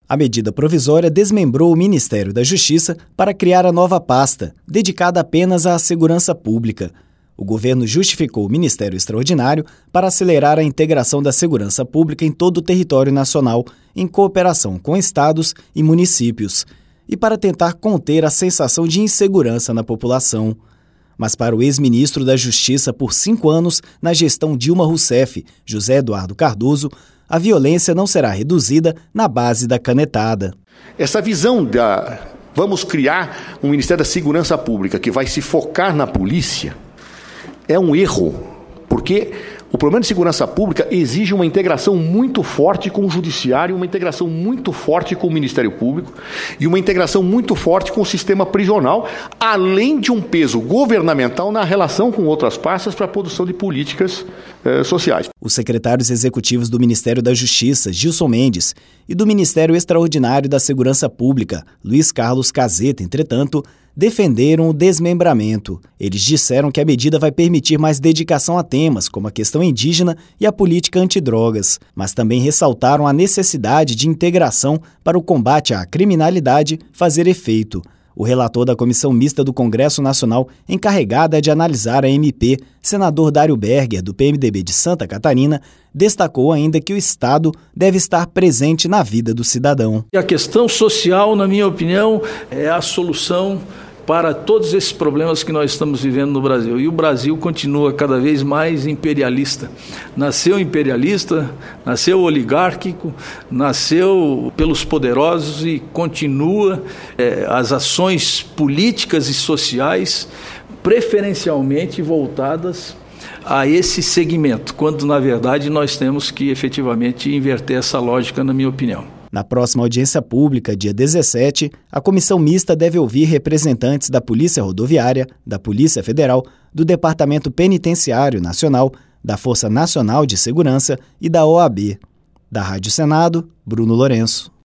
A medida provisória desmembrou o Ministério da Justiça para criar a nova pasta, dedicada apenas à segurança pública. O governo justificou o Ministério Extraordinário para acelerar a integração da segurança pública em todo o território nacional, em cooperação com estados e municípios, e para tentar conter a sensação de insegurança na população. Mas para o ex-ministro da Justiça por 5 anos na gestão Dilma Rousseff, José Eduardo Cardoso, a violência não será reduzida na base da canetada. Essa visão vamos criar um Ministério da Segurança Pública que vai se focar na polícia é um erro, porque o problema de segurança pública exige uma integração muito forte com o Judiciário, uma integração muito forte com o Ministério Público e uma integração muito forte com o sistema prisional, além de um peso governamental na relação com outras pastas para a produção de políticas sociais. Os secretários executivos do Ministério da Justiça, Gilson Mendes, e do Ministério Extraordinário da Segurança Pública, Luiz Carlos Cazeta, entretanto, defenderam o desmembramento. Eles disseram que a medida vai permitir mais dedicação a temas como a questão indígena e a política antidrogas, mas também ressaltaram a necessidade de integração para o combate à criminalidade fazer efeito. O relator da Comissão Mista do Congresso Nacional, encarregada de analisar a MP, senador Dário Berger, do PMDB de Santa Catarina, destacou ainda que o Estado deve estar presente na vida do cidadão. A questão social, na minha opinião, é a solução para todos esses problemas que nós estamos vivendo no Brasil. E o Brasil continua cada vez mais imperialista. Nasceu imperialista, nasceu oligárquico, nasceu pelos poderosos e continua as ações políticas e sociais preferencialmente voltadas a esse segmento, quando na verdade nós temos que efetivamente inverter essa lógica, na minha opinião. Na próxima audiência pública, dia 17, a comissão mista deve ouvir representantes da Polícia Rodoviária, da Polícia Federal, do Departamento Penitenciário Nacional, da Força Nacional de Segurança e da OAB. Da Rádio Senado, Bruno Lourenço.